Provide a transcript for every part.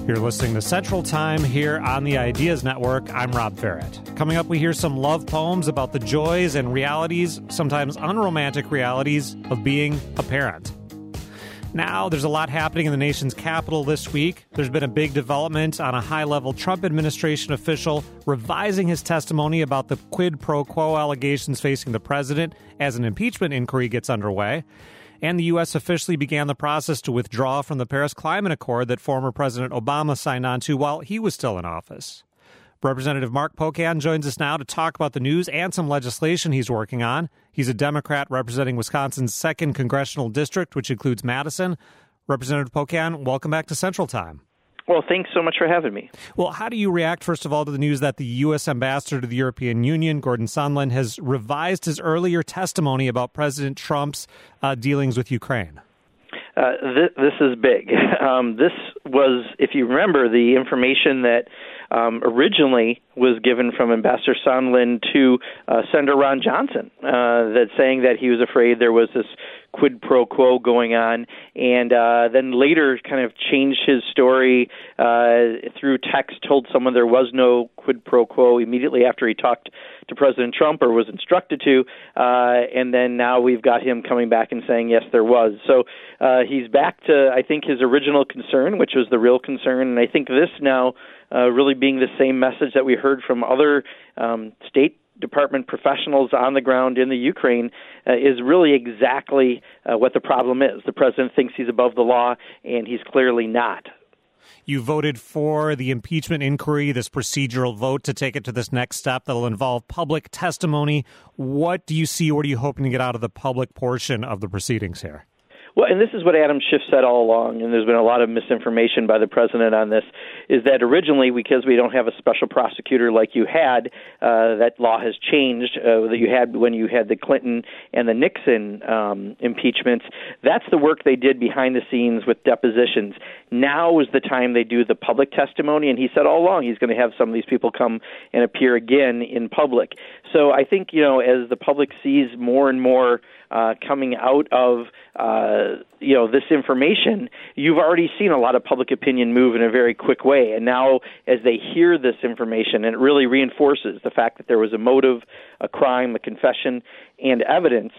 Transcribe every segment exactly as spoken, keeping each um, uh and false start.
You're listening to Central Time here on the Ideas Network. I'm Rob Farrett. Coming up, we hear some love poems about the joys and realities, sometimes unromantic realities, of being a parent. Now, there's a lot happening in the nation's capital this week. There's been a big development on a high-level Trump administration official revising his testimony about the quid pro quo allegations facing the president as an impeachment inquiry gets underway. And the U S officially began the process to withdraw from the Paris Climate Accord that former President Obama signed on to while he was still in office. Representative Mark Pocan joins us now to talk about the news and some legislation he's working on. He's a Democrat representing Wisconsin's second congressional district, which includes Madison. Representative Pocan, welcome back to Central Time. Well, thanks so much for having me. Well, how do you react, first of all, to the news that the U S ambassador to the European Union, Gordon Sondland, has revised his earlier testimony about President Trump's uh, dealings with Ukraine? Uh, th- this is big. Um, this was, if you remember, the information that um, originally was given from Ambassador Sondland to uh, Senator Ron Johnson, uh, that saying that he was afraid there was this quid pro quo going on, and uh, then later kind of changed his story uh, through text, told someone there was no quid pro quo immediately after he talked to President Trump or was instructed to, uh, and then now we've got him coming back and saying, yes, there was. So uh, he's back to, I think, his original concern, which was the real concern, and I think this now uh, really being the same message that we heard from other um, state Department professionals on the ground in the Ukraine uh, is really exactly uh, what the problem is. The president thinks he's above the law, and he's clearly not. You voted for the impeachment inquiry, this procedural vote to take it to this next step that will involve public testimony. What do you see? What are you hoping to get out of the public portion of the proceedings here? Well, and this is what Adam Schiff said all along, and there's been a lot of misinformation by the president on this, is that originally, because we don't have a special prosecutor like you had, uh, that law has changed, uh, that you had when you had the Clinton and the Nixon um, impeachments. That's the work they did behind the scenes with depositions. Now is the time they do the public testimony, and he said all along he's going to have some of these people come and appear again in public. So I think, you know, as the public sees more and more uh, coming out of Uh, you know, this information, you've already seen a lot of public opinion move in a very quick way. And now as they hear this information, and it really reinforces the fact that there was a motive, a crime, a confession, and evidence,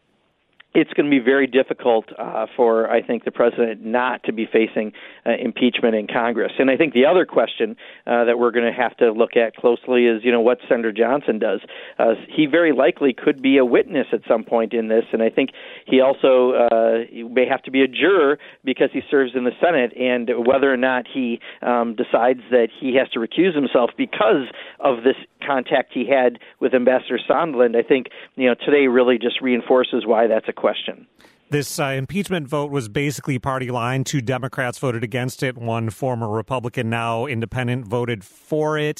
it's going to be very difficult uh, for, I think, the president not to be facing uh, impeachment in Congress. And I think the other question uh, that we're going to have to look at closely is, you know, what Senator Johnson does. Uh, he very likely could be a witness at some point in this, and I think he also uh, may have to be a juror because he serves in the Senate, and whether or not he um, decides that he has to recuse himself because of this contact he had with Ambassador Sondland, I think, you know, today really just reinforces why that's a question. This uh, impeachment vote was basically party line. Two Democrats voted against it. One former Republican, now independent, voted for it.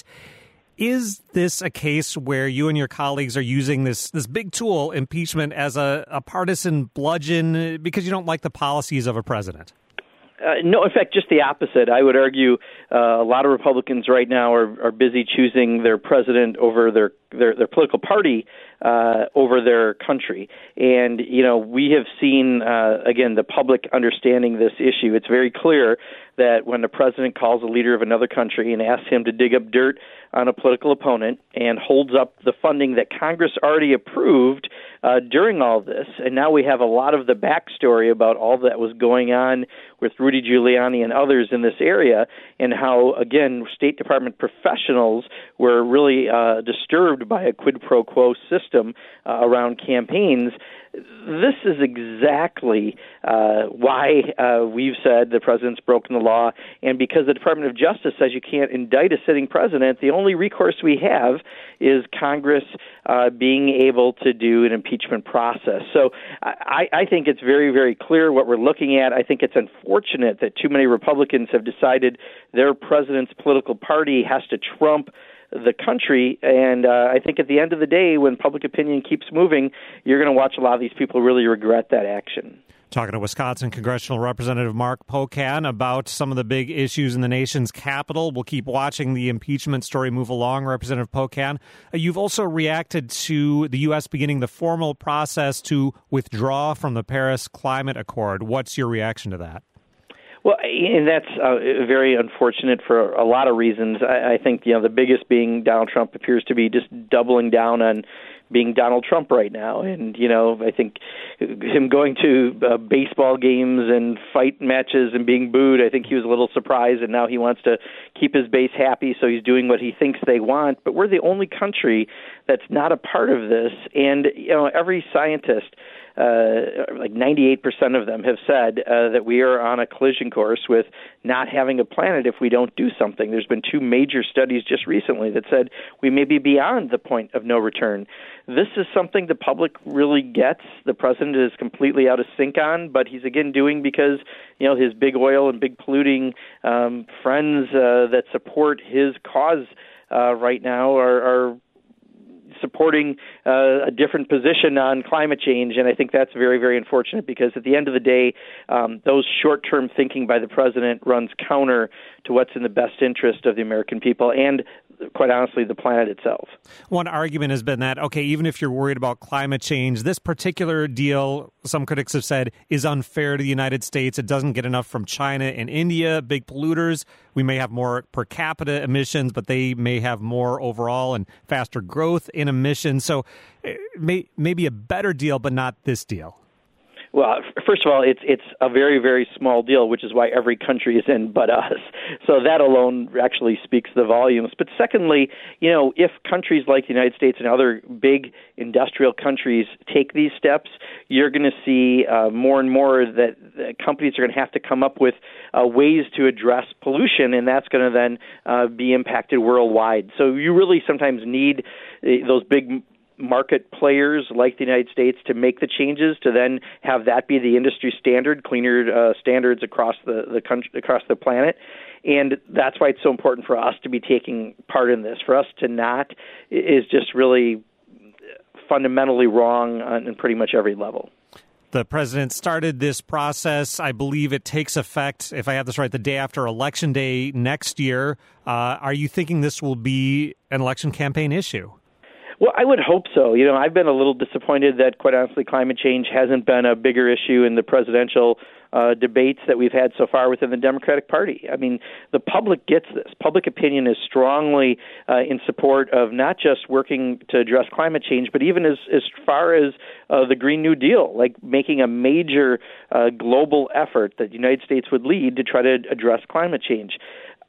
Is this a case where you and your colleagues are using this this big tool, impeachment, as a, a partisan bludgeon because you don't like the policies of a president? Uh, no, in fact, just the opposite. I would argue uh, a lot of Republicans right now are, are busy choosing their president over their their, their political party uh, over their country. And, you know, we have seen, uh, again, the public understanding this issue. It's very clear that when the president calls a leader of another country and asks him to dig up dirt on a political opponent and holds up the funding that Congress already approved uh, during all this, and now we have a lot of the backstory about all that was going on with Rudy Giuliani and others in this area, and how, again, State Department professionals were really uh, disturbed by a quid pro quo system uh, around campaigns. This is exactly uh, why uh, we've said the president's broken the law, and because the Department of Justice says you can't indict a sitting president, the only recourse we have is Congress uh, being able to do an impeachment process. So I, I think it's very, very clear what we're looking at. I think it's unfortunate that too many Republicans have decided their president's political party has to trump the country, and uh, I think at the end of the day, when public opinion keeps moving, you're going to watch a lot of these people really regret that action. Talking to Wisconsin Congressional Representative Mark Pocan about some of the big issues in the nation's capital. We'll keep watching the impeachment story move along, Representative Pocan. Uh, you've also reacted to the U S beginning the formal process to withdraw from the Paris Climate Accord. What's your reaction to that? Well, and that's uh, very unfortunate for a lot of reasons. I, I think, you know, the biggest being Donald Trump appears to be just doubling down on being Donald Trump right now. And, you know, I think him going to uh, baseball games and fight matches and being booed, I think he was a little surprised, and now he wants to keep his base happy, so he's doing what he thinks they want. But we're the only country that's not a part of this. And, you know, every scientist, Uh, like ninety-eight percent of them have said uh, that we are on a collision course with not having a planet if we don't do something. There's been two major studies just recently that said we may be beyond the point of no return. This is something the public really gets. The president is completely out of sync on, but he's again doing because, you know, his big oil and big polluting um, friends uh, that support his cause uh, right now are, are supporting uh, a different position on climate change, and I think that's very, very unfortunate because at the end of the day, um, those short-term thinking by the president runs counter to what's in the best interest of the American people and, quite honestly, the planet itself. One argument has been that, okay, even if you're worried about climate change, this particular deal, some critics have said, is unfair to the United States. It doesn't get enough from China and India, big polluters. We may have more per capita emissions, but they may have more overall and faster growth in emissions. So it may, maybe a better deal, but not this deal. Well, first of all, it's it's a very, very small deal, which is why every country is in but us. So that alone actually speaks the volumes. But secondly, you know, if countries like the United States and other big industrial countries take these steps, you're going to see uh, more and more that, that companies are going to have to come up with uh, ways to address pollution, and that's going to then uh, be impacted worldwide. So you really sometimes need uh, those big market players like the United States to make the changes, to then have that be the industry standard, cleaner uh, standards across the, the country, across the planet. And that's why it's so important for us to be taking part in this. For us to not is just really fundamentally wrong on, on pretty much every level. The president started this process. I believe it takes effect, if I have this right, the day after Election Day next year. Uh, are you thinking this will be an election campaign issue? Well, I would hope so. You know, I've been a little disappointed that, quite honestly, climate change hasn't been a bigger issue in the presidential uh, debates that we've had so far within the Democratic Party. I mean, the public gets this. Public opinion is strongly uh, in support of not just working to address climate change, but even as, as far as uh, the Green New Deal, like making a major uh, global effort that the United States would lead to try to address climate change.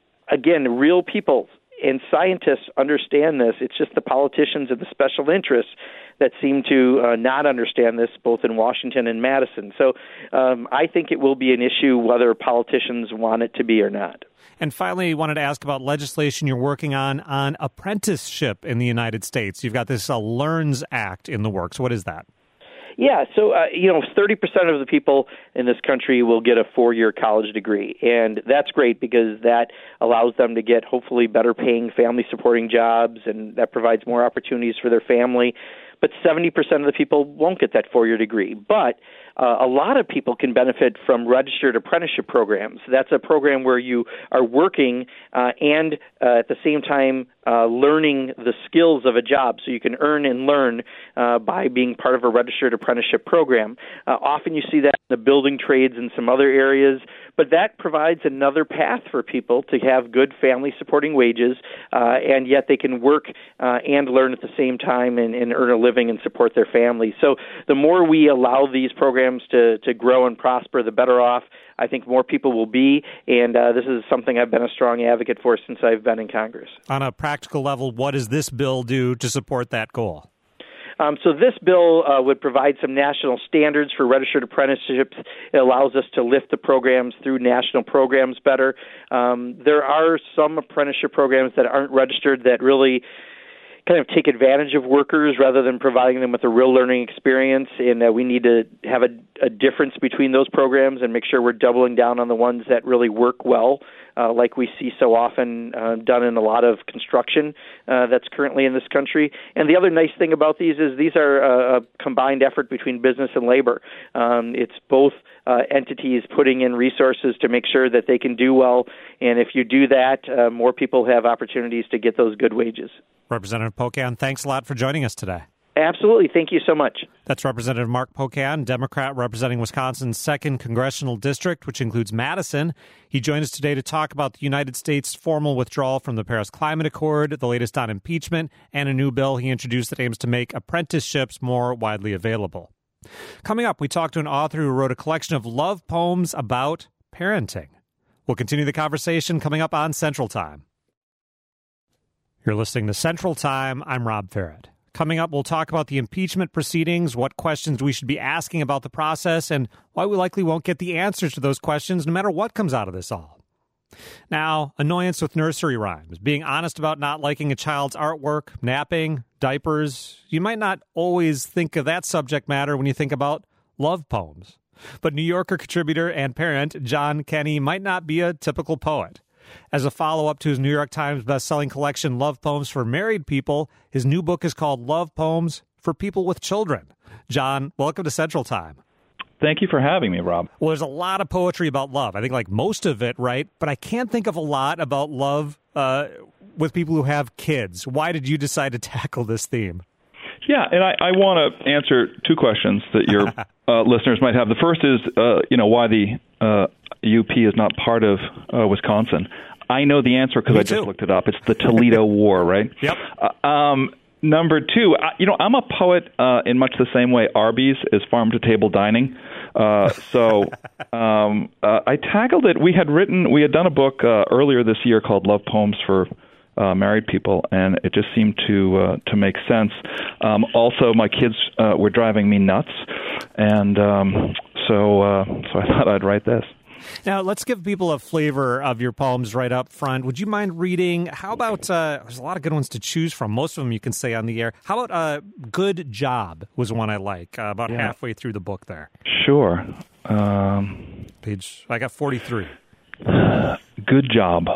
Again, real people and scientists understand this. It's just the politicians and the special interests that seem to uh, not understand this, both in Washington and Madison. So um, I think it will be an issue whether politicians want it to be or not. And finally, I wanted to ask about legislation you're working on on apprenticeship in the United States. You've got this uh, LEARNS Act in the works. What is that? Yeah, so, uh, you know, thirty percent of the people in this country will get a four-year college degree, and that's great because that allows them to get hopefully better-paying family-supporting jobs, and that provides more opportunities for their family. But seventy percent of the people won't get that four-year degree. But uh, a lot of people can benefit from registered apprenticeship programs. That's a program where you are working uh, and uh, at the same time uh, learning the skills of a job. So you can earn and learn uh, by being part of a registered apprenticeship program. Uh, often you see that in the building trades and some other areas, but that provides another path for people to have good family-supporting wages, uh, and yet they can work uh, and learn at the same time and, and earn a living and support their family. So the more we allow these programs to, to grow and prosper, the better off I think more people will be, and uh, this is something I've been a strong advocate for since I've been in Congress. On a practical level, what does this bill do to support that goal? Um, so this bill uh, would provide some national standards for registered apprenticeships. It allows us to lift the programs through national programs better. Um, there are some apprenticeship programs that aren't registered that really kind of take advantage of workers rather than providing them with a real learning experience, and uh, we need to have a, a difference between those programs and make sure we're doubling down on the ones that really work well, uh, like we see so often uh, done in a lot of construction uh, that's currently in this country. And the other nice thing about these is these are a, a combined effort between business and labor. Um, it's both uh, entities putting in resources to make sure that they can do well, and if you do that, uh, more people have opportunities to get those good wages. Representative Pocan, thanks a lot for joining us today. Absolutely. Thank you so much. That's Representative Mark Pocan, Democrat representing Wisconsin's second Congressional District, which includes Madison. He joined us today to talk about the United States' formal withdrawal from the Paris Climate Accord, the latest on impeachment, and a new bill he introduced that aims to make apprenticeships more widely available. Coming up, we talked to an author who wrote a collection of love poems about parenting. We'll continue the conversation coming up on Central Time. You're listening to Central Time. I'm Rob Ferret. Coming up, we'll talk about the impeachment proceedings, what questions we should be asking about the process, and why we likely won't get the answers to those questions no matter what comes out of this all. Now, annoyance with nursery rhymes, being honest about not liking a child's artwork, napping, diapers. You might not always think of that subject matter when you think about love poems. But New Yorker contributor and parent John Kenney might not be a typical poet. As a follow-up to his New York Times best-selling collection, Love Poems for Married People, his new book is called Love Poems for People with Children. John, welcome to Central Time. Thank you for having me, Rob. Well, there's a lot of poetry about love. I think like most of it, right? But I can't think of a lot about love uh, with people who have kids. Why did you decide to tackle this theme? Yeah, and I, I want to answer two questions that your uh, listeners might have. The first is, uh, you know, why the uh, U P is not part of uh, Wisconsin. I know the answer because I just looked it up. It's the Toledo War, right? Yep. Uh, um, number two, I, you know, I'm a poet uh, in much the same way Arby's is farm-to-table dining. Uh, so um, uh, I tackled it. We had written, we had done a book uh, earlier this year called Love Poems for Uh, married people, and it just seemed to uh, to make sense. Um, also, my kids uh, were driving me nuts, and um, so uh, so I thought I'd write this. Now, let's give people a flavor of your poems right up front. Would you mind reading? How about, uh, there's a lot of good ones to choose from. Most of them you can say on the air. How about uh, Good Job was one I like, uh, about yeah. halfway through the book there. Sure. Um, Page, I got forty-three. Good job.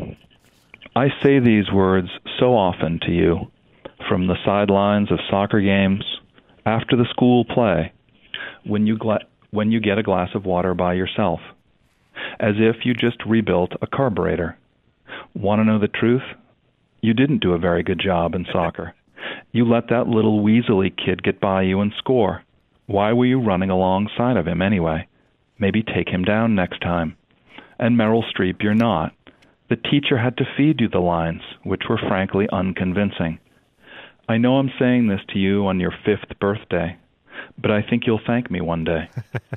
I say these words so often to you, from the sidelines of soccer games, after the school play, when you gla- when you get a glass of water by yourself, as if you just rebuilt a carburetor. Want to know the truth? You didn't do a very good job in soccer. You let that little weaselly kid get by you and score. Why were you running alongside of him anyway? Maybe take him down next time. And Meryl Streep, you're not. The teacher had to feed you the lines, which were frankly unconvincing. I know I'm saying this to you on your fifth birthday, but I think you'll thank me one day.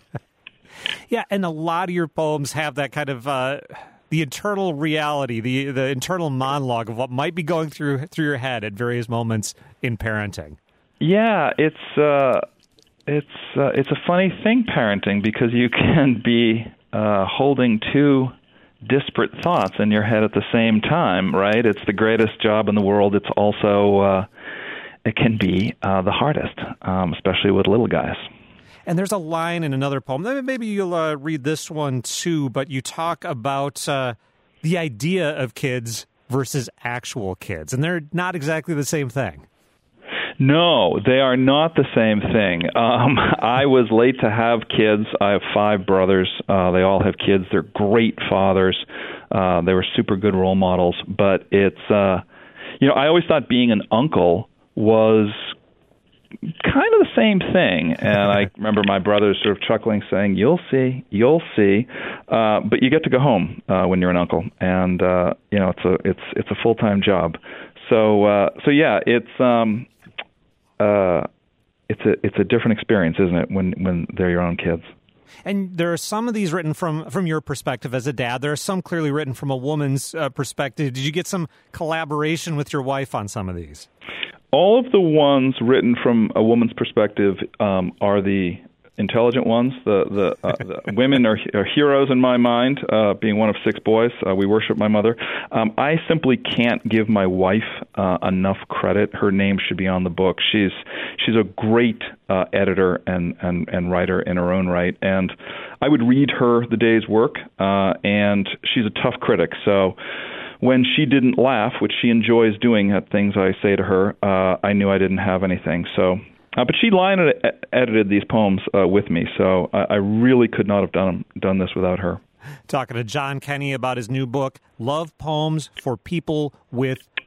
Yeah, and a lot of your poems have that kind of uh, the internal reality, the the internal monologue of what might be going through through your head at various moments in parenting. Yeah, it's uh, it's uh, it's a funny thing, parenting, because you can be uh, holding two disparate thoughts in your head at the same time, right? It's the greatest job in the world. It's also, uh, it can be uh, the hardest, um, especially with little guys. And there's a line in another poem. Maybe you'll uh, read this one too, but you talk about uh, the idea of kids versus actual kids, and they're not exactly the same thing. No, they are not the same thing. Um, I was late to have kids. I have five brothers. Uh, they all have kids. They're great fathers. Uh, they were super good role models. But it's, uh, you know, I always thought being an uncle was kind of the same thing. And I remember my brothers sort of chuckling, saying, "You'll see, you'll see." Uh, but you get to go home uh, when you're an uncle, and uh, you know, it's a it's it's a full time job. So uh, so yeah, it's. Um, Uh, it's a it's a different experience, isn't it, when, when they're your own kids? And there are some of these written from, from your perspective as a dad. There are some clearly written from a woman's uh, perspective. Did you get some collaboration with your wife on some of these? All of the ones written from a woman's perspective um, are the intelligent ones. The the, uh, the women are, are heroes in my mind, uh, being one of six boys. Uh, we worship my mother. Um, I simply can't give my wife uh, enough credit. Her name should be on the book. She's she's a great uh, editor and, and, and writer in her own right. And I would read her the day's work, uh, and she's a tough critic. So when she didn't laugh, which she enjoys doing at things I say to her, uh, I knew I didn't have anything. So Uh, but she line ed- edited these poems uh, with me, so I, I really could not have done done this without her. Talking to John Kenney about his new book, Love Poems for People with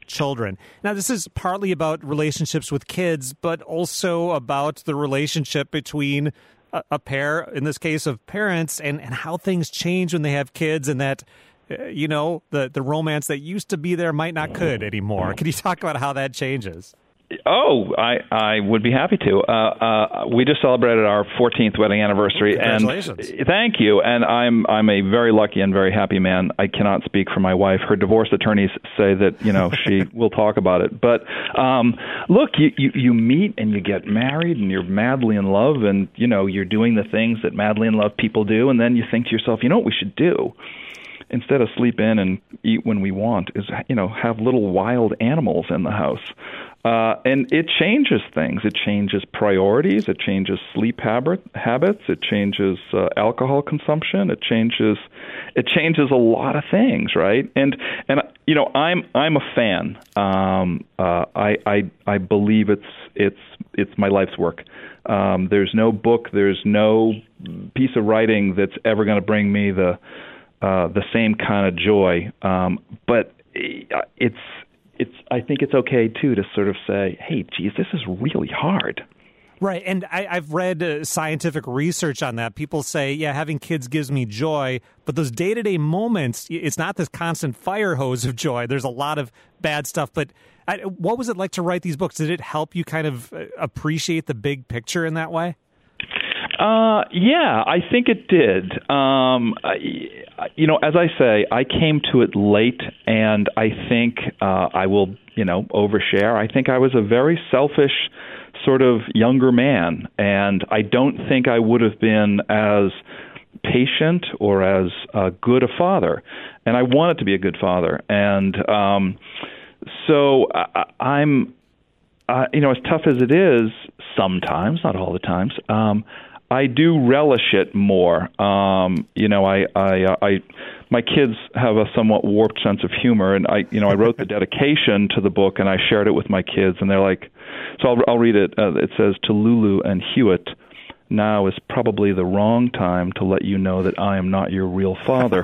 children. Now, this is partly about relationships with kids, but also about the relationship between a, a pair, in this case of parents, and, and how things change when they have kids, and that, uh, you know, the, the romance that used to be there might not could anymore. Can you talk about how that changes? Oh, I, I would be happy to. Uh, uh, we just celebrated our fourteenth wedding anniversary. Congratulations. And thank you. And I'm I'm a very lucky and very happy man. I cannot speak for my wife. Her divorce attorneys say that, you know, she will talk about it. But um, look, you, you, you meet and you get married and you're madly in love, and, you know, you're doing the things that madly in love people do. And then you think to yourself, you know what we should do? Instead of sleep in and eat when we want, is, you know, have little wild animals in the house. Uh, and it changes things. It changes priorities. It changes sleep habit, habits. It changes uh, alcohol consumption. It changes, it changes a lot of things, right? And and you know, I'm I'm a fan. Um, uh, I I I believe it's it's it's my life's work. Um, there's no book. There's no piece of writing that's ever going to bring me the uh, the same kind of joy. Um, but it's. It's. I think it's okay, too, to sort of say, hey, geez, this is really hard. Right. And I, I've read uh, scientific research on that. People say, yeah, having kids gives me joy. But those day-to-day moments, it's not this constant fire hose of joy. There's a lot of bad stuff. But I, what was it like to write these books? Did it help you kind of appreciate the big picture in that way? Uh, yeah, I think it did. Um, I, you know, as I say, I came to it late, and I think uh, I will, you know, overshare. I think I was a very selfish sort of younger man, and I don't think I would have been as patient or as uh, good a father. And I wanted to be a good father. And um, so I, I'm, uh, you know, as tough as it is, sometimes, not all the times, um, I do relish it more. Um, you know, I, I, uh, I, my kids have a somewhat warped sense of humor, and I, you know, I wrote the dedication to the book, and I shared it with my kids, and they're like, so I'll, I'll read it. Uh, it says, to Lulu and Hewitt, now is probably the wrong time to let you know that I am not your real father.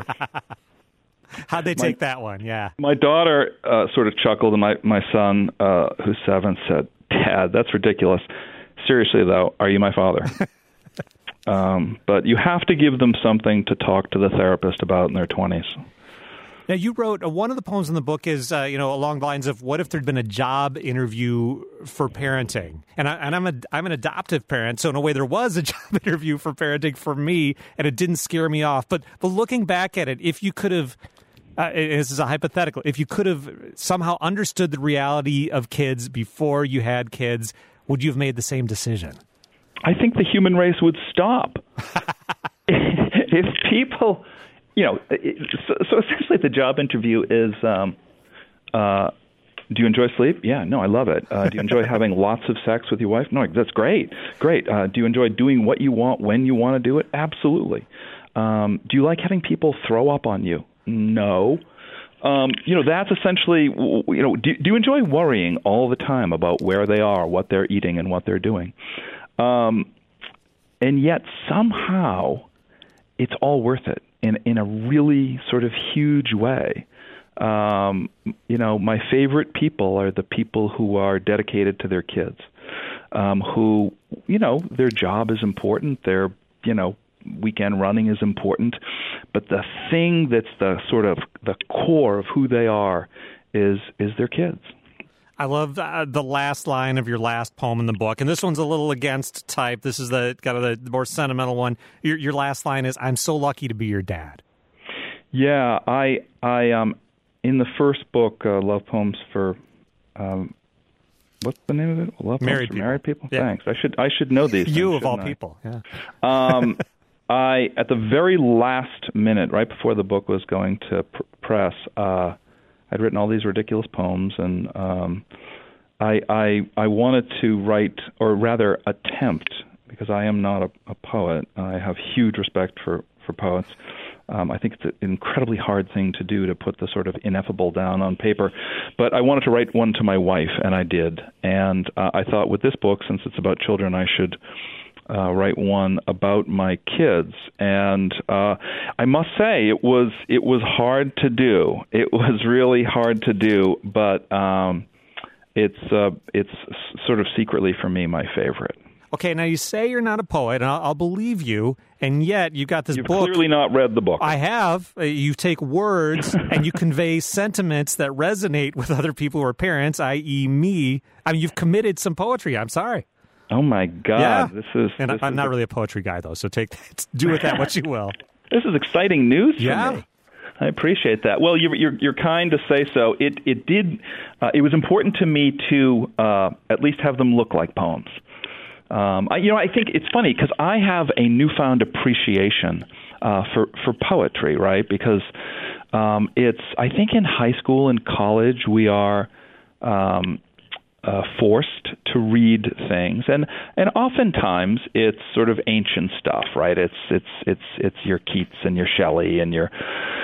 How'd they take my, that one? Yeah. My daughter uh, sort of chuckled, and my, my son, uh, who's seven, said, Dad, that's ridiculous. Seriously, though, are you my father? Um, but you have to give them something to talk to the therapist about in their twenties. Now, you wrote, uh, one of the poems in the book is, uh, you know, along the lines of, what if there'd been a job interview for parenting? And, I, and I'm, a, I'm an adoptive parent, so in a way there was a job interview for parenting for me, and it didn't scare me off. But, but looking back at it, if you could have, uh, this is a hypothetical, if you could have somehow understood the reality of kids before you had kids, would you have made the same decision? I think the human race would stop. If people, you know, so, so essentially the job interview is, um, uh, do you enjoy sleep? Yeah, no, I love it. Uh, do you enjoy having lots of sex with your wife? No, that's great. Great. Uh, do you enjoy doing what you want when you want to do it? Absolutely. Um, do you like having people throw up on you? No. Um, you know, that's essentially, you know, do, do you enjoy worrying all the time about where they are, what they're eating, and what they're doing? Um, and yet somehow it's all worth it in, in a really sort of huge way. Um, you know, my favorite people are the people who are dedicated to their kids, um, who, you know, their job is important. Their, you know, weekend running is important. But the thing that's the sort of the core of who they are is, is their kids. I love uh, the last line of your last poem in the book, and this one's a little against type. This is the kind of the more sentimental one. Your, your last line is, "I'm so lucky to be your dad." Yeah, I, I, um, in the first book, uh, Love Poems for, um, what's the name of it? Love Married Poems for People. Married People. Yeah. Thanks. I should, I should know these. You things, of all I? people. Yeah. um, I at the very last minute, right before the book was going to pr- press. Uh, I'd written all these ridiculous poems, and um, I, I I wanted to write, or rather attempt, because I am not a, a poet. I have huge respect for, for poets. Um, I think it's an incredibly hard thing to do, to put the sort of ineffable down on paper. But I wanted to write one to my wife, and I did. And uh, I thought with this book, since it's about children, I should uh, write one about my kids, and uh, I must say it was it was hard to do. It was really hard to do, but um, it's uh, it's sort of secretly for me my favorite. Okay, now you say you're not a poet, and I'll, I'll believe you, and yet you've got this You've book. You've clearly not read the book. I have. Uh, You take words and you convey sentiments that resonate with other people who are parents, that is me. I mean, you've committed some poetry. I'm sorry. Oh, my God. Yeah. This is. And this I'm is not a, really a poetry guy, though, so take do with that what you will. This is exciting news yeah. for me. I appreciate that. Well, you're you're, you're kind to say so. It it did. Uh, it was important to me to uh, at least have them look like poems. Um, I, you know, I think it's funny because I have a newfound appreciation uh, for for poetry, right? Because um, it's I think in high school and college we are um, uh, forced to read things, and and oftentimes it's sort of ancient stuff, right? It's it's it's it's your Keats and your Shelley and your.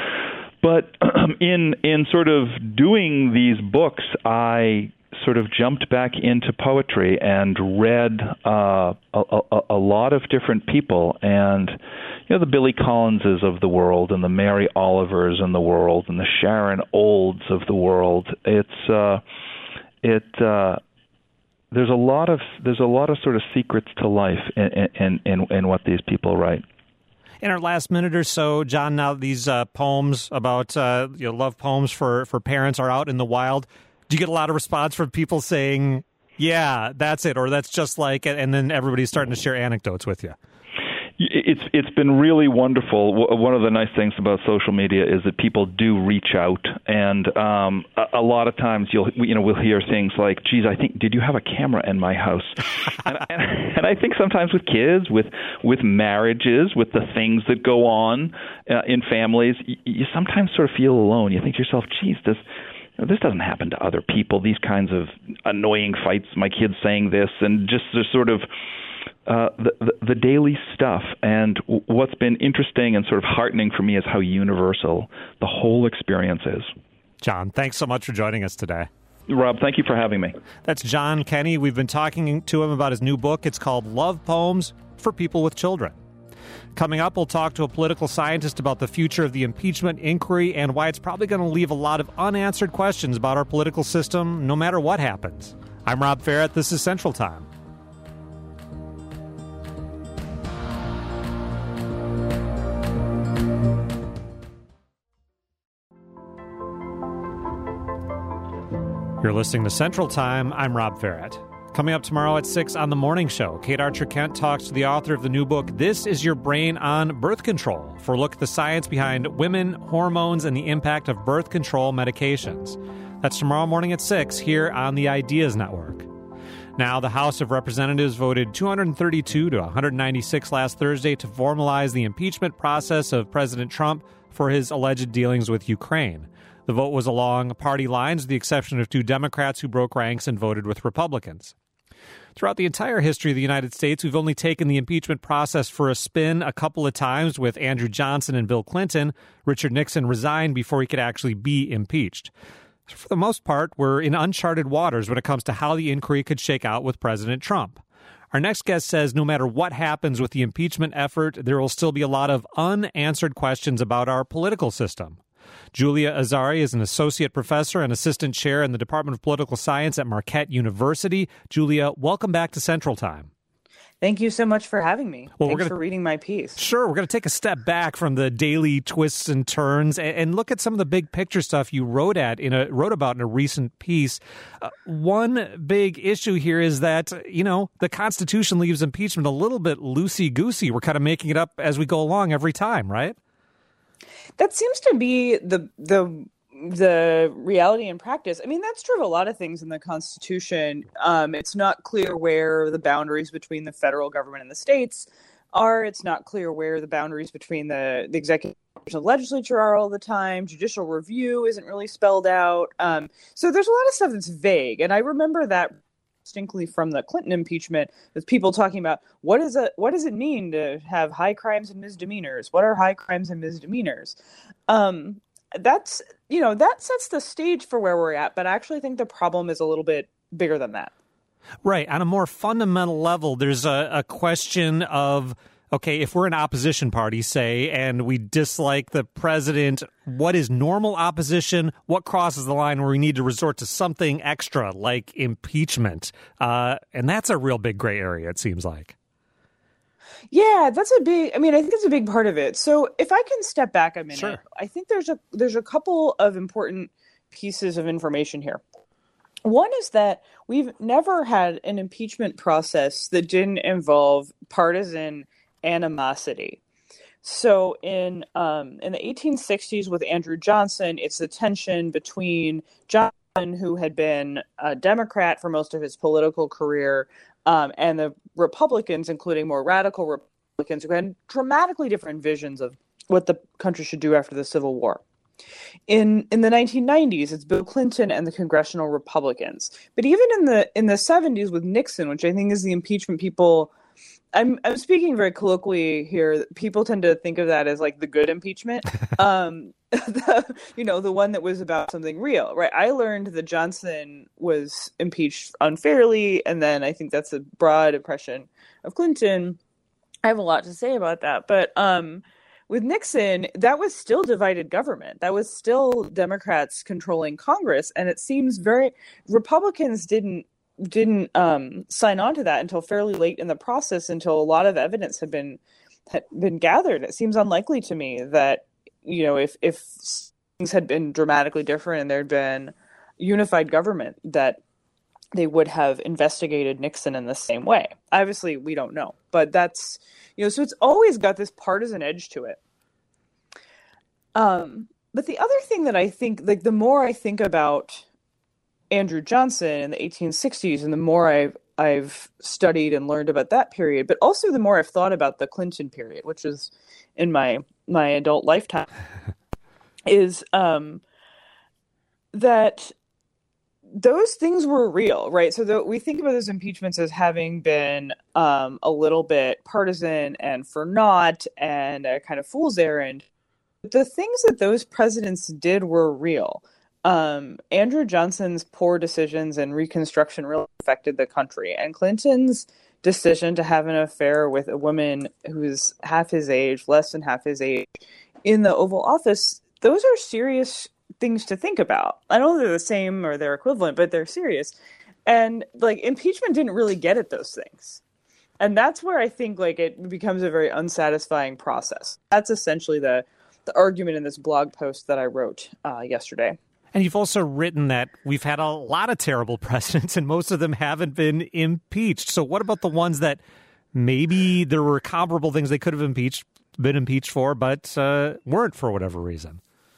But um, in in sort of doing these books, I sort of jumped back into poetry and read uh, a, a, a lot of different people, and you know the Billy Collinses of the world, and the Mary Olivers in the world, and the Sharon Olds of the world. It's uh, it uh, there's a lot of there's a lot of sort of secrets to life in in in, in what these people write. In our last minute or so, John, now these uh, poems about uh, you know, love poems for, for parents are out in the wild. Do you get a lot of response from people saying, yeah, that's it, or that's just like it, and then everybody's starting to share anecdotes with you? It's it's been really wonderful. One of the nice things about social media is that people do reach out, and um, a, a lot of times you'll you know we'll hear things like, "Geez, I think did you have a camera in my house?" and, and, and I think sometimes with kids, with with marriages, with the things that go on uh, in families, you, you sometimes sort of feel alone. You think to yourself, "Geez, this." This doesn't happen to other people. These kinds of annoying fights, my kids saying this, and just the sort of uh, the, the the daily stuff. And w- what's been interesting and sort of heartening for me is how universal the whole experience is. John, thanks so much for joining us today. Rob, thank you for having me. That's John Kenney. We've been talking to him about his new book. It's called Love Poems for People with Children. Coming up, we'll talk to a political scientist about the future of the impeachment inquiry and why it's probably going to leave a lot of unanswered questions about our political system, no matter what happens. I'm Rob Ferrett. This is Central Time. You're listening to Central Time. I'm Rob Ferrett. Coming up tomorrow at six on The Morning Show, Kate Archer-Kent talks to the author of the new book, This Is Your Brain on Birth Control, for a look at the science behind women, hormones, and the impact of birth control medications. That's tomorrow morning at six here on the Ideas Network. Now, the House of Representatives voted two hundred thirty-two to one hundred ninety-six last Thursday to formalize the impeachment process of President Trump for his alleged dealings with Ukraine. The vote was along party lines, with the exception of two Democrats who broke ranks and voted with Republicans. Throughout the entire history of the United States, we've only taken the impeachment process for a spin a couple of times with Andrew Johnson and Bill Clinton. Richard Nixon resigned before he could actually be impeached. So for the most part, we're in uncharted waters when it comes to how the inquiry could shake out with President Trump. Our next guest says no matter what happens with the impeachment effort, there will still be a lot of unanswered questions about our political system. Julia Azari is an associate professor and assistant chair in the Department of Political Science at Marquette University. Julia, welcome back to Central Time. Thank you so much for having me. Well, Thanks we're gonna, for reading my piece. Sure. We're going to take a step back from the daily twists and turns and, and look at some of the big picture stuff you wrote at in a wrote about in a recent piece. Uh, one big issue here is that, you know, the Constitution leaves impeachment a little bit loosey-goosey. We're kind of making it up as we go along every time, right? That seems to be the the the reality in practice. I mean, that's true of a lot of things in the Constitution. Um, it's not clear where the boundaries between the federal government and the states are. It's not clear where the boundaries between the, the executive and the legislature are all the time. Judicial review isn't really spelled out. Um, so there's a lot of stuff that's vague. And I remember that distinctly from the Clinton impeachment, with people talking about what is a what does it mean to have high crimes and misdemeanors? What are high crimes and misdemeanors? Um, that's you know that sets the stage for where we're at. But I actually think the problem is a little bit bigger than that. Right. On a more fundamental level, there's a, a question of, okay, if we're an opposition party, say, and we dislike the president, what is normal opposition? What crosses the line where we need to resort to something extra like impeachment? Uh, and that's a real big gray area, it seems like. Yeah, that's a big, I mean, I think it's a big part of it. So if I can step back a minute, Sure. I think there's a there's a couple of important pieces of information here. One is that we've never had an impeachment process that didn't involve partisan animosity. So in um, in the eighteen sixties with Andrew Johnson, it's the tension between Johnson, who had been a Democrat for most of his political career, um, and the Republicans, including more radical Republicans, who had dramatically different visions of what the country should do after the Civil War. In in the nineteen nineties, it's Bill Clinton and the congressional Republicans. But even in the in the seventies with Nixon, which I think is the impeachment people, I'm I'm speaking very colloquially here. People tend to think of that as like the good impeachment, um, the, you know, the one that was about something real, right? I learned that Johnson was impeached unfairly, and then I think that's a broad impression of Clinton. I have a lot to say about that, but um, with Nixon, that was still divided government. That was still Democrats controlling Congress, and it seems very Republicans didn't didn't um, sign on to that until fairly late in the process, until a lot of evidence had been had been gathered. It seems unlikely to me that, you know, if if things had been dramatically different and there'd been unified government, that they would have investigated Nixon in the same way. Obviously, we don't know, but that's, you know, so it's always got this partisan edge to it. Um, but the other thing that I think, like, the more I think about Andrew Johnson in the eighteen sixties, and the more I've I've studied and learned about that period, but also the more I've thought about the Clinton period, which is in my my adult lifetime, is um, that those things were real, right? So the, we think about those impeachments as having been um, a little bit partisan and for naught and a kind of fool's errand. But the things that those presidents did were real. Um, Andrew Johnson's poor decisions and Reconstruction really affected the country. And Clinton's decision to have an affair with a woman who's half his age, less than half his age, in the Oval Office, those are serious things to think about. I don't know if they're the same or they're equivalent, but they're serious. And like impeachment didn't really get at those things. And that's where I think like it becomes a very unsatisfying process. That's essentially the, the argument in this blog post that I wrote uh, yesterday. And you've also written that we've had a lot of terrible presidents and most of them haven't been impeached. So what about the ones that maybe there were comparable things they could have impeached, been impeached for, but uh, weren't for whatever reason?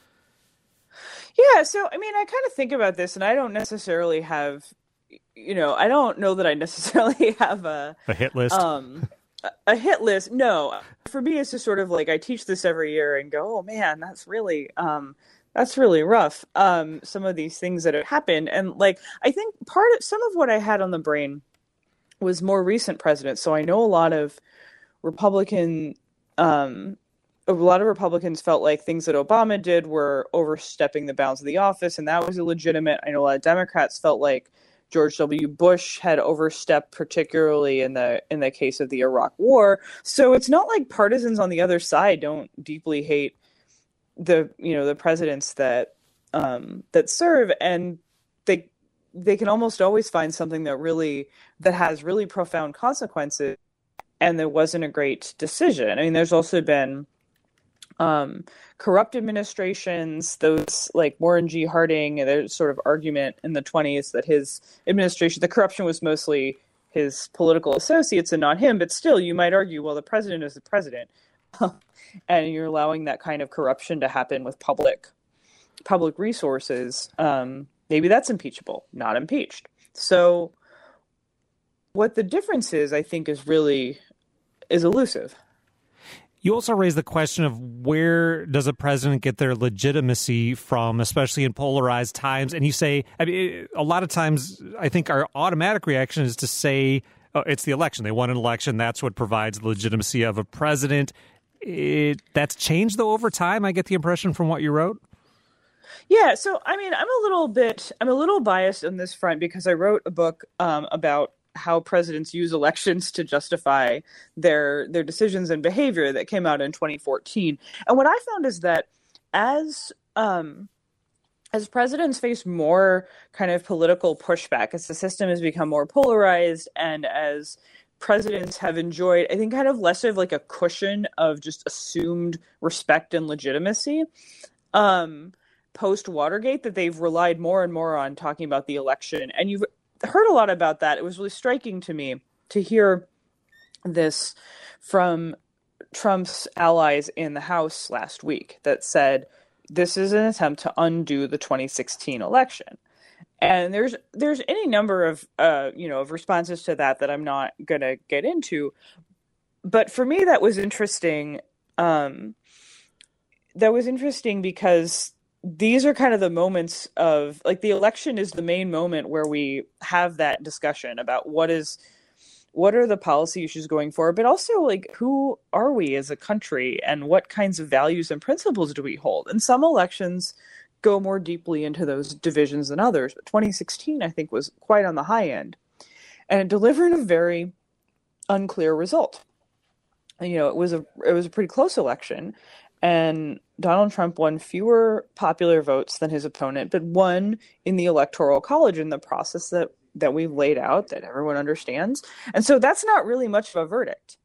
Yeah, so, I mean, I kind of think about this, and I don't necessarily have, you know, I don't know that I necessarily have a... A hit list? Um, a, a hit list, no. For me, it's just sort of like I teach this every year and go, oh, man, that's really... Um, That's really rough. Um, some of these things that have happened. And like, I think part of some of what I had on the brain was more recent presidents. So I know a lot of Republican, um, a lot of Republicans felt like things that Obama did were overstepping the bounds of the office, and that was illegitimate. I know a lot of Democrats felt like George W. Bush had overstepped, particularly in the in the case of the Iraq War. So it's not like partisans on the other side don't deeply hate the you know the presidents that um that serve, and they they can almost always find something that really that has really profound consequences, and there wasn't a great decision. I mean, there's also been um corrupt administrations, those like Warren G. Harding, and there's sort of argument in the twenties that his administration, the corruption was mostly his political associates and not him, but still you might argue, well, the president is the president. And you're allowing that kind of corruption to happen with public public resources, um, maybe that's impeachable, not impeached. So what the difference is, I think, is really is elusive. You also raise the question of where does a president get their legitimacy from, especially in polarized times. And you say, I mean, a lot of times I think our automatic reaction is to say, oh, it's the election. They won an election. That's what provides the legitimacy of a president. It, that's changed, though, over time, I get the impression from what you wrote? Yeah, so I mean, I'm a little bit, I'm a little biased on this front because I wrote a book um, about how presidents use elections to justify their their decisions and behavior that came out in twenty fourteen. And what I found is that as um, as presidents face more kind of political pushback, as the system has become more polarized, and as presidents have enjoyed, I think, kind of less of like a cushion of just assumed respect and legitimacy. Um, post Watergate, that they've relied more and more on talking about the election. And you've heard a lot about that. It was really striking to me to hear this from Trump's allies in the House last week that said, this is an attempt to undo the twenty sixteen election. And there's there's any number of uh, you know of responses to that that I'm not going to get into. But for me, that was interesting. Um, that was interesting because these are kind of the moments of, like, the election is the main moment where we have that discussion about what is, what are the policy issues going forward, but also, like, who are we as a country and what kinds of values and principles do we hold? And some elections go more deeply into those divisions than others. But twenty sixteen, I think, was quite on the high end, and it delivered a very unclear result. And, you know, it was a it was a pretty close election. And Donald Trump won fewer popular votes than his opponent, but won in the Electoral College in the process that, that we've laid out, that everyone understands. And so that's not really much of a verdict.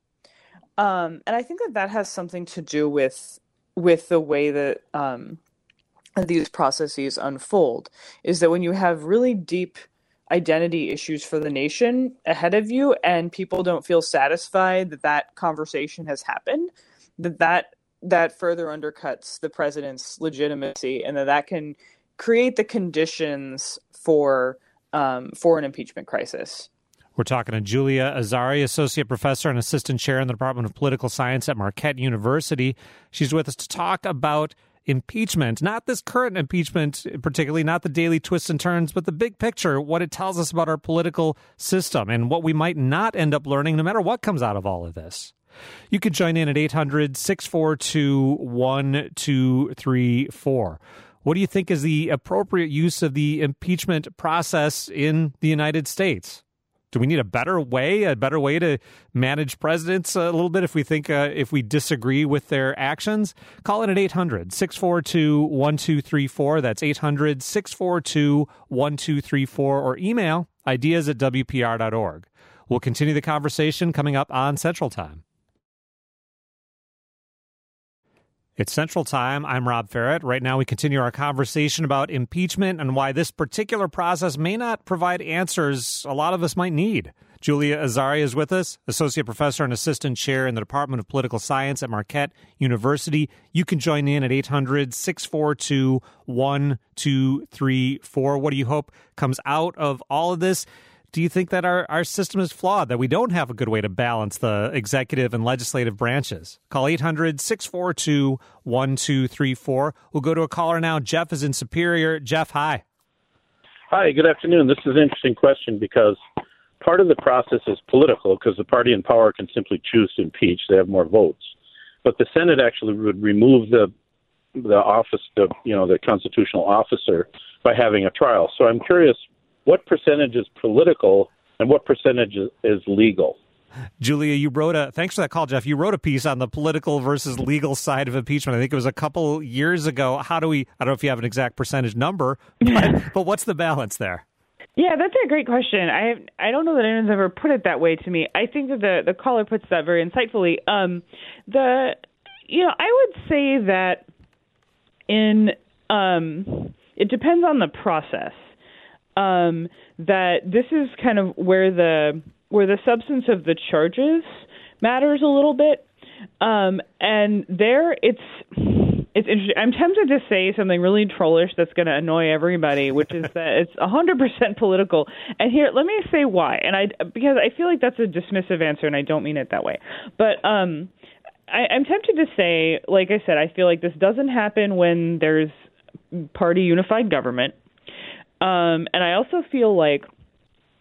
Um, and I think that that has something to do with with the way that um, these processes unfold, is that when you have really deep identity issues for the nation ahead of you and people don't feel satisfied that that conversation has happened, that that that further undercuts the president's legitimacy, and that that can create the conditions for um, for an impeachment crisis. We're talking to Julia Azari, Associate Professor and Assistant Chair in the Department of Political Science at Marquette University. She's with us to talk about impeachment, not this current impeachment, particularly not the daily twists and turns, but the big picture, what it tells us about our political system and what we might not end up learning no matter what comes out of all of this. You can join in at eight hundred, six four two, one two three four. What do you think is the appropriate use of the impeachment process in the United States? Do we need a better way, a better way to manage presidents a little bit if we think, uh, if we disagree with their actions? Call in at eight hundred, six four two, one two three four. That's eight hundred, six four two, one two three four, or email ideas at W P R dot org. We'll continue the conversation coming up on Central Time. It's Central Time. I'm Rob Ferret. Right now we continue our conversation about impeachment and why this particular process may not provide answers a lot of us might need. Julia Azari is with us, Associate Professor and Assistant Chair in the Department of Political Science at Marquette University. You can join in at eight hundred, six four two, one two three four. What do you hope comes out of all of this? Do you think that our, our system is flawed, that we don't have a good way to balance the executive and legislative branches? Call eight hundred, six four two, one two three four. We'll go to a caller now. Jeff is in Superior. Jeff, hi. Hi, good afternoon. This is an interesting question because part of the process is political because the party in power can simply choose to impeach. They have more votes. But the Senate actually would remove the the office, the, you know, the constitutional officer by having a trial. So I'm curious, what percentage is political and what percentage is legal? Julia, you wrote a, thanks for that call, Jeff. You wrote a piece on the political versus legal side of impeachment. I think it was a couple years ago. How do we, I don't know if you have an exact percentage number, but, but what's the balance there? Yeah, that's a great question. I I don't know that anyone's ever put it that way to me. I think that the, the caller puts that very insightfully. Um, the, you know, I would say that in, um, it depends on the process. Um, that this is kind of where the where the substance of the charges matters a little bit, um, and there it's it's interesting. I'm tempted to say something really trollish that's going to annoy everybody, which is that it's one hundred percent political. And here, let me say why. And I because I feel like that's a dismissive answer, and I don't mean it that way. But um, I, I'm tempted to say, like I said, I feel like this doesn't happen when there's party unified government. Um, and I also feel like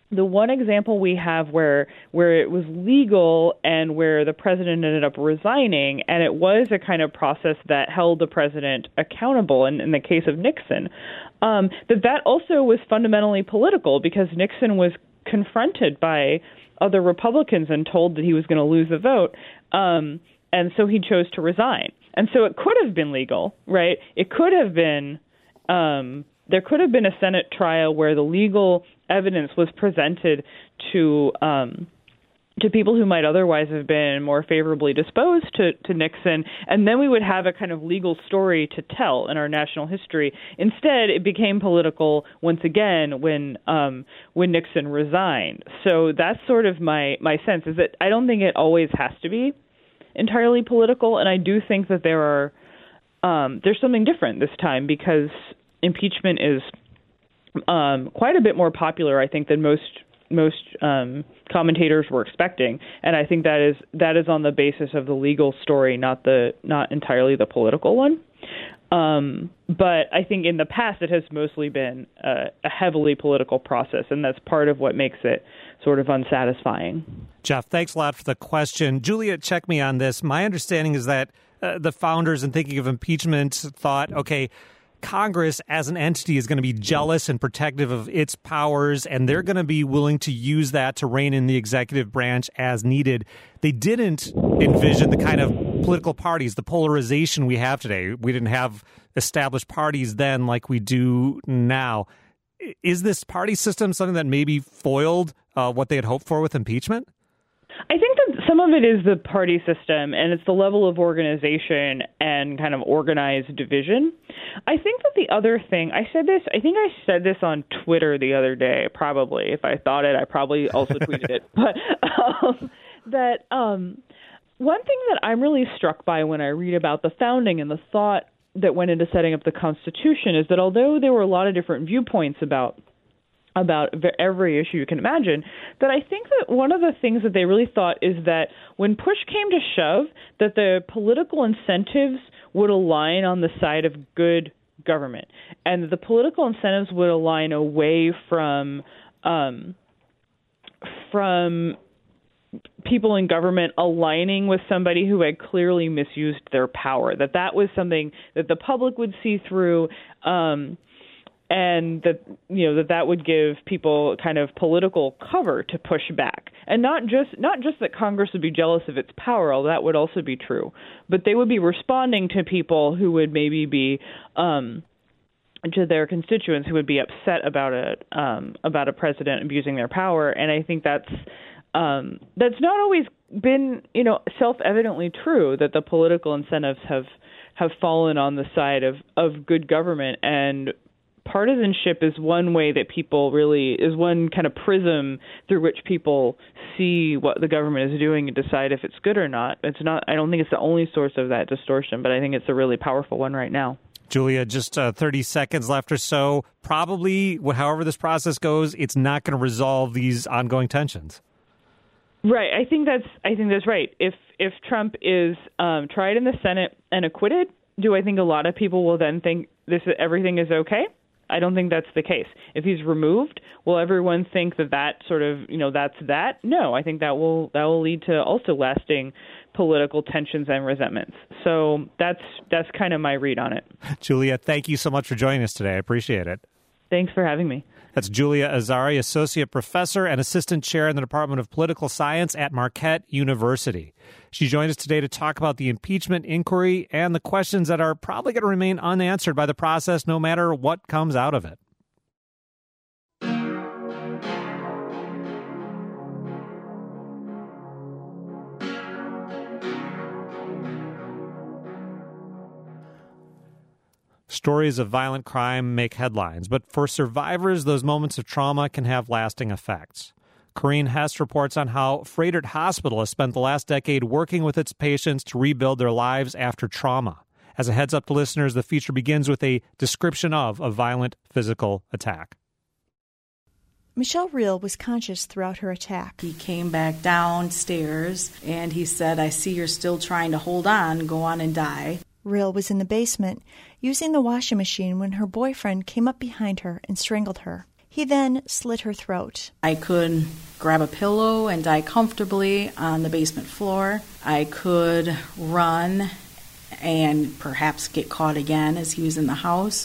the one example we have where where it was legal and where the president ended up resigning, and it was a kind of process that held the president accountable, and in the case of Nixon, um, that that also was fundamentally political, because Nixon was confronted by other Republicans and told that he was going to lose the vote, um, and so he chose to resign. And so it could have been legal, right? It could have been um, there could have been a Senate trial where the legal evidence was presented to um, to people who might otherwise have been more favorably disposed to, to Nixon, and then we would have a kind of legal story to tell in our national history. Instead, it became political once again when um, when Nixon resigned. So that's sort of my, my sense, is that I don't think it always has to be entirely political, and I do think that there are um, there's something different this time, because impeachment is um, quite a bit more popular, I think, than most most um, commentators were expecting, and I think that is that is on the basis of the legal story, not the not entirely the political one. Um, but I think in the past it has mostly been a, a heavily political process, and that's part of what makes it sort of unsatisfying. Jeff, thanks a lot for the question. Julia, check me on this. My understanding is that uh, the founders, in thinking of impeachment, thought, okay, Congress as an entity is going to be jealous and protective of its powers, and they're going to be willing to use that to rein in the executive branch as needed. They didn't envision the kind of political parties, the polarization we have today. We didn't have established parties then like we do now. Is this party system something that maybe foiled uh, what they had hoped for with impeachment? I think that some of it is the party system, and it's the level of organization and kind of organized division. I think that the other thing, I said this, I think I said this on Twitter the other day, probably. If I thought it, I probably also tweeted it. But um, that um, one thing that I'm really struck by when I read about the founding and the thought that went into setting up the Constitution is that although there were a lot of different viewpoints about about every issue you can imagine, that I think that one of the things that they really thought is that when push came to shove, that the political incentives would align on the side of good government, and that the political incentives would align away from um, from people in government aligning with somebody who had clearly misused their power, that that was something that the public would see through, um, and that, you know, that that would give people kind of political cover to push back. And not just not just that Congress would be jealous of its power, although that would also be true, but they would be responding to people who would maybe be um, to their constituents who would be upset about a um, about a president abusing their power. And I think that's um, that's not always been, you know, self-evidently true, that the political incentives have have fallen on the side of, of good government. And partisanship is one way that people really is one kind of prism through which people see what the government is doing and decide if it's good or not. It's not. I don't think it's the only source of that distortion, but I think it's a really powerful one right now. Julia, just uh, thirty seconds left or so. Probably, however this process goes, it's not going to resolve these ongoing tensions. Right. I think that's. I think that's right. If if Trump is um, tried in the Senate and acquitted, do I think a lot of people will then think this everything is okay? I don't think that's the case. If he's removed, will everyone think that that sort of, you know, that's that? No, I think that will that will lead to also lasting political tensions and resentments. So that's that's kind of my read on it. Julia, thank you so much for joining us today. I appreciate it. Thanks for having me. That's Julia Azari, Associate Professor and Assistant Chair in the Department of Political Science at Marquette University. She joined us today to talk about the impeachment inquiry and the questions that are probably going to remain unanswered by the process no matter what comes out of it. Stories of violent crime make headlines, but for survivors, those moments of trauma can have lasting effects. Corrine Hess reports on how Froedtert Hospital has spent the last decade working with its patients to rebuild their lives after trauma. As a heads up to listeners, the feature begins with a description of a violent physical attack. Michelle Reel was conscious throughout her attack. He came back downstairs and he said, "I see you're still trying to hold on, go on and die." Reel was in the basement using the washing machine when her boyfriend came up behind her and strangled her. He then slit her throat. I could grab a pillow and die comfortably on the basement floor. I could run and perhaps get caught again as he was in the house,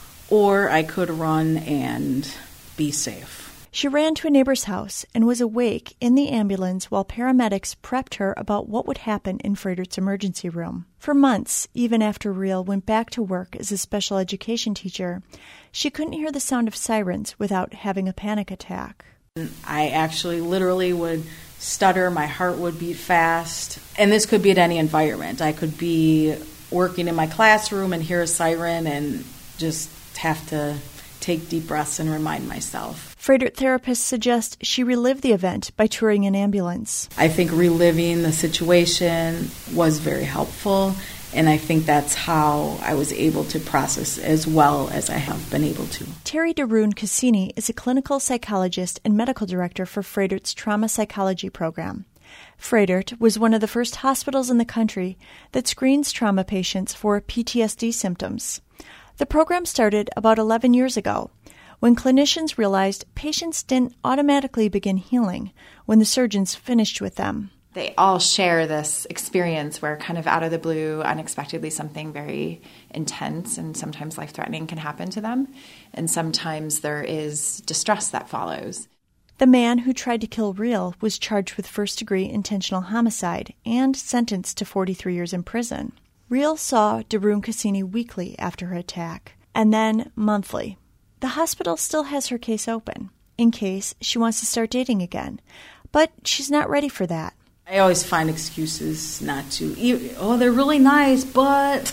or I could run and be safe. She ran to a neighbor's house and was awake in the ambulance while paramedics prepped her about what would happen in Freidert's emergency room. For months, even after Reel went back to work as a special education teacher, she couldn't hear the sound of sirens without having a panic attack. I actually literally would stutter, my heart would beat fast, and this could be at any environment. I could be working in my classroom and hear a siren and just have to take deep breaths and remind myself. Freidert therapists suggest she relive the event by touring an ambulance. I think reliving the situation was very helpful, and I think that's how I was able to process as well as I have been able to. Terry DeRune Cassini is a clinical psychologist and medical director for Freidert's trauma psychology program. Freidert was one of the first hospitals in the country that screens trauma patients for P T S D symptoms. The program started about eleven years ago, when clinicians realized patients didn't automatically begin healing when the surgeons finished with them. They all share this experience where kind of out of the blue, unexpectedly, something very intense and sometimes life-threatening can happen to them. And sometimes there is distress that follows. The man who tried to kill Reel was charged with first-degree intentional homicide and sentenced to forty-three years in prison. Reel saw DeRune Cassini weekly after her attack, and then monthly. The hospital still has her case open, in case she wants to start dating again, but she's not ready for that. I always find excuses not to. Oh, they're really nice, but...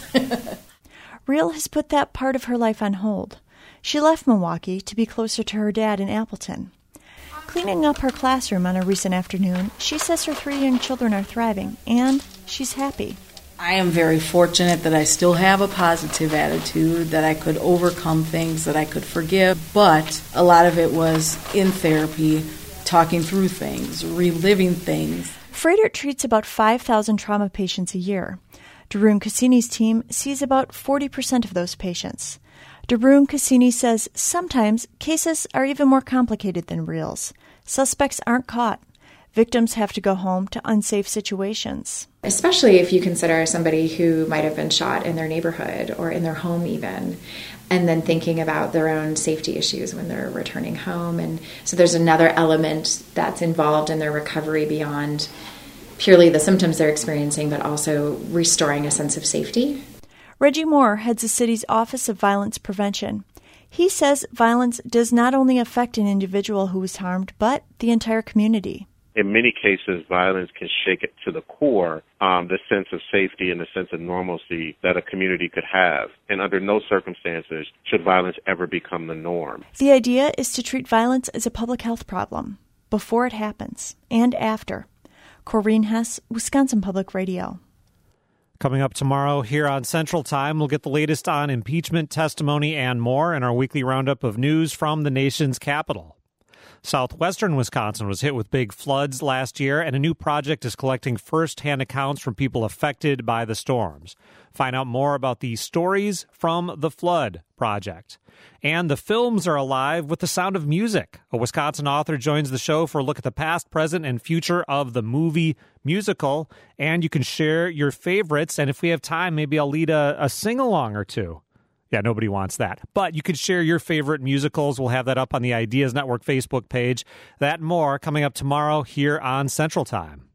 Reel has put that part of her life on hold. She left Milwaukee to be closer to her dad in Appleton. Cleaning up her classroom on a recent afternoon, she says her three young children are thriving, and she's happy. I am very fortunate that I still have a positive attitude, that I could overcome things, that I could forgive, but a lot of it was in therapy, talking through things, reliving things. Freidert treats about five thousand trauma patients a year. DeRune Cassini's team sees about forty percent of those patients. DeRune Cassini says sometimes cases are even more complicated than Reel's. Suspects aren't caught. Victims have to go home to unsafe situations. Especially if you consider somebody who might have been shot in their neighborhood or in their home even, and then thinking about their own safety issues when they're returning home. And so there's another element that's involved in their recovery beyond purely the symptoms they're experiencing, but also restoring a sense of safety. Reggie Moore heads the city's Office of Violence Prevention. He says violence does not only affect an individual who was harmed, but the entire community. In many cases, violence can shake it to the core, um, the sense of safety and the sense of normalcy that a community could have. And under no circumstances should violence ever become the norm. The idea is to treat violence as a public health problem, before it happens and after. Corrine Hess, Wisconsin Public Radio. Coming up tomorrow here on Central Time, we'll get the latest on impeachment testimony and more in our weekly roundup of news from the nation's capital. Southwestern Wisconsin was hit with big floods last year, and a new project is collecting first-hand accounts from people affected by the storms. Find out more about the Stories from the Flood project. And the films are alive with the sound of music. A Wisconsin author joins the show for a look at the past, present, and future of the movie musical. And you can share your favorites, and if we have time, maybe I'll lead a, a sing-along or two. Yeah, nobody wants that. But you can share your favorite musicals. We'll have that up on the Ideas Network Facebook page. That and more coming up tomorrow here on Central Time.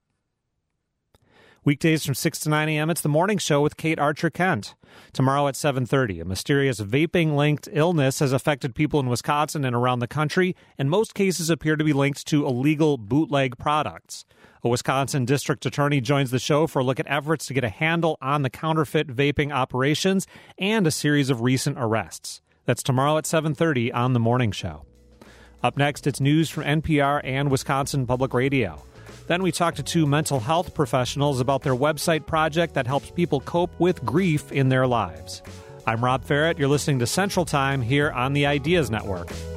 Weekdays from six to nine a.m., it's The Morning Show with Kate Archer-Kent. Tomorrow at seven thirty, a mysterious vaping-linked illness has affected people in Wisconsin and around the country, and most cases appear to be linked to illegal bootleg products. A Wisconsin district attorney joins the show for a look at efforts to get a handle on the counterfeit vaping operations and a series of recent arrests. That's tomorrow at seven thirty on The Morning Show. Up next, it's news from N P R and Wisconsin Public Radio. Then we talk to two mental health professionals about their website project that helps people cope with grief in their lives. I'm Rob Ferrett. You're listening to Central Time here on the Ideas Network.